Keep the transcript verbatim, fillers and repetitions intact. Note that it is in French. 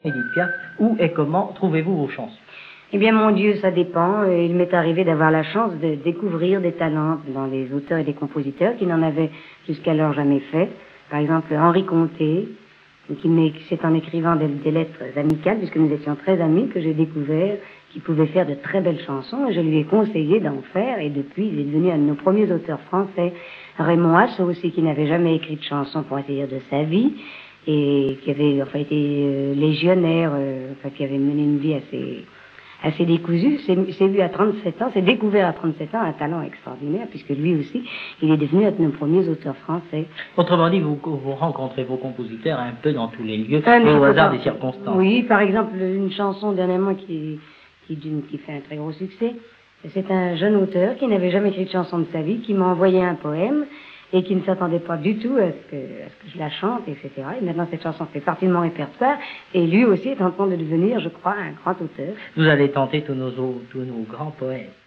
Édith Piaf, où et comment trouvez-vous vos chansons? Eh bien, mon Dieu, ça dépend. Il m'est arrivé d'avoir la chance de découvrir des talents dans les auteurs et des compositeurs qui n'en avaient jusqu'alors jamais fait. Par exemple, Henri Conté, qui c'est en écrivant des, des lettres amicales, puisque nous étions très amis, que j'ai découvert qu'il pouvait faire de très belles chansons, et je lui ai conseillé d'en faire, et depuis, il est devenu un de nos premiers auteurs français. Raymond Assau aussi, qui n'avait jamais écrit de chanson, pour ainsi dire, de sa vie, et qui avait enfin été euh, légionnaire, euh, enfin, qui avait mené une vie assez... assez décousu, c'est vu à trente-sept ans, c'est découvert à trente-sept ans un talent extraordinaire, puisque lui aussi, il est devenu un de nos premiers auteurs français. Autrement dit, vous, vous rencontrez vos compositeurs un peu dans tous les lieux, Ah, et au hasard pas... des circonstances. Oui, par exemple, une chanson dernièrement qui, qui, qui fait un très gros succès. C'est un jeune auteur qui n'avait jamais écrit de chanson de sa vie, qui m'a envoyé un poème, et qui ne s'attendait pas du tout à ce, que, à ce que je la chante, et cetera. Et maintenant, cette chanson fait partie de mon répertoire, et lui aussi est en train de devenir, je crois, un grand auteur. Vous allez tenter tous nos, tous nos grands poètes.